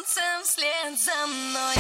солнцем вслед за мной.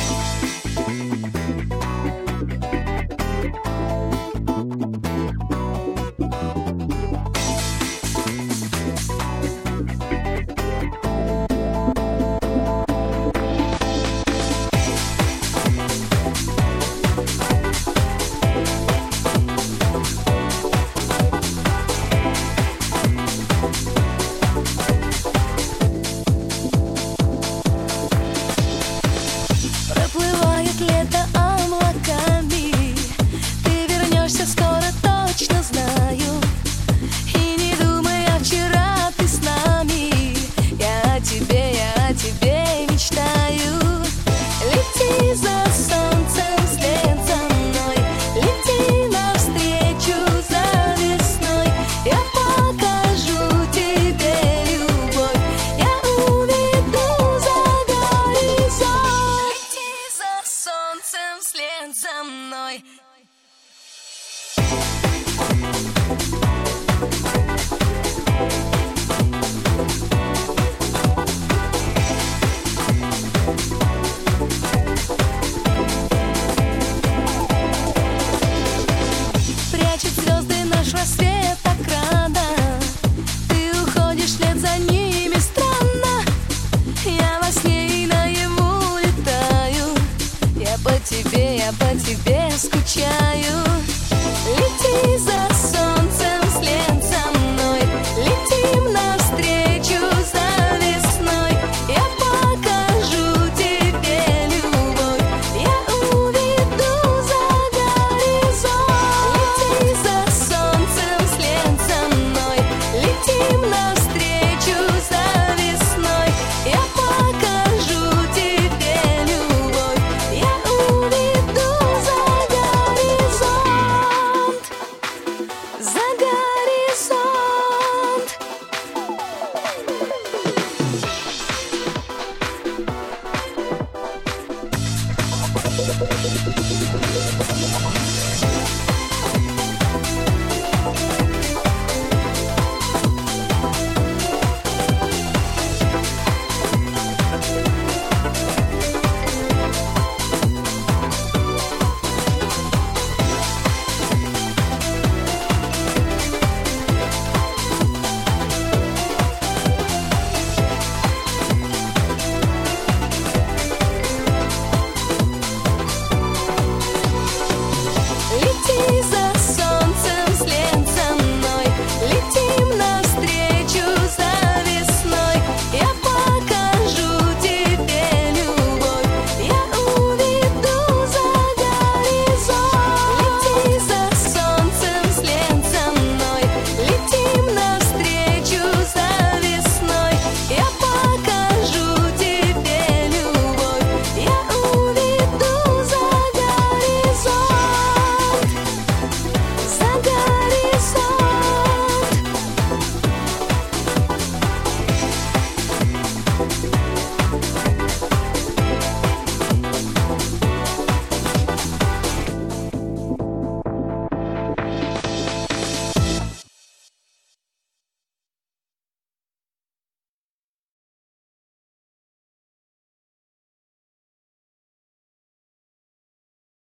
Проплывает лето облаками, ты вернешься скоро, точно знаю. И не думай, а вчера ты с нами. Я о тебе мечтаю. Лети за солнцем вслед за мной, лети навстречу за весной. Я покажу тебе любовь, я уведу за горизонт. Лети за солнцем вслед за мной. Прячет звезды наш рассвет так рано, ты уходишь вслед за ними, странно. Я во сне и наяву летаю, я по тебе скучаю.